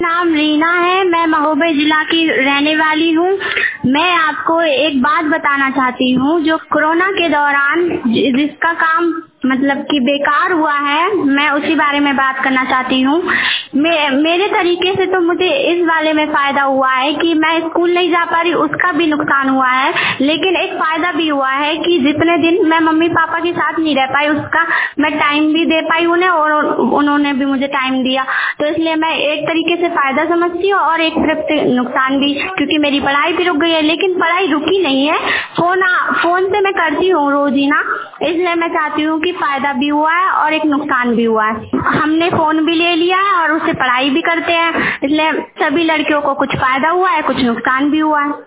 नाम रीना है। मैं महोबा जिला की रहने वाली हूँ। मैं आपको एक बात बताना चाहती हूँ, जो कोरोना के दौरान जिसका काम मतलब कि बेकार हुआ है, मैं उसी बारे में बात करना चाहती हूँ। मेरे तरीके से तो मुझे इस वाले में फायदा हुआ है कि मैं स्कूल नहीं जा पा रही, उसका भी नुकसान हुआ है। लेकिन एक फायदा भी हुआ है कि जितने दिन मैं मम्मी पापा के साथ नहीं रह पाई, उसका मैं टाइम भी दे पाई उन्हें और उन्होंने भी मुझे टाइम दिया। तो इसलिए मैं एक तरीके से फायदा समझती हूँ और एक तरफ से नुकसान भी, क्योंकि मेरी पढ़ाई भी रुक गई है। लेकिन पढ़ाई रुकी नहीं है, फोन से मैं करती हूँ रोज ही ना। इसलिए मैं चाहती हूँ कि फायदा भी हुआ है और एक नुकसान भी हुआ है। हमने फोन भी ले लिया है और उससे पढ़ाई भी करते हैं, इसलिए सभी लड़कियों को कुछ फायदा हुआ है, कुछ नुकसान भी हुआ है।